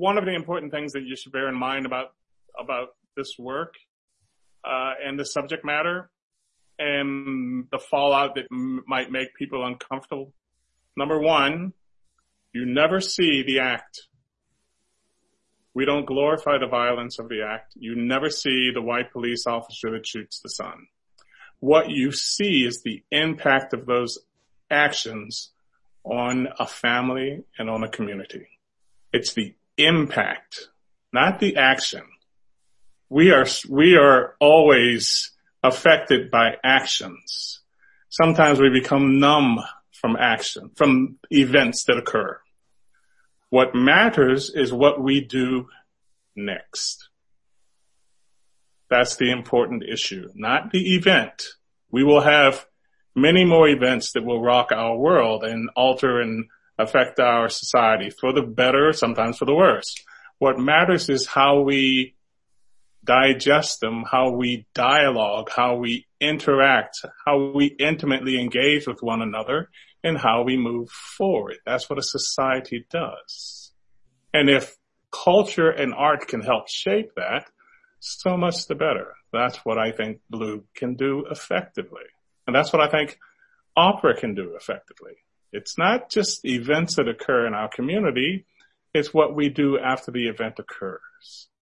one of the important things that you should bear in mind about this work and the subject matter and the fallout that might make people uncomfortable. Number one, you never see the act. We don't glorify the violence of the act. You never see the white police officer that shoots the son. What you see is the impact of those actions on a family and on a community. It's the impact, not the action. We are always affected by actions. Sometimes we become numb from action, from events that occur. What matters is what we do next. That's the important issue, not the event. We will have many more events that will rock our world and alter and affect our society for the better, sometimes for the worse. What matters is how we digest them, how we dialogue, how we interact, how we intimately engage with one another, and how we move forward. That's what a society does. And if culture and art can help shape that, so much the better. That's what I think Blue can do effectively. And that's what I think opera can do effectively. It's not just events that occur in our community. It's what we do after the event occurs.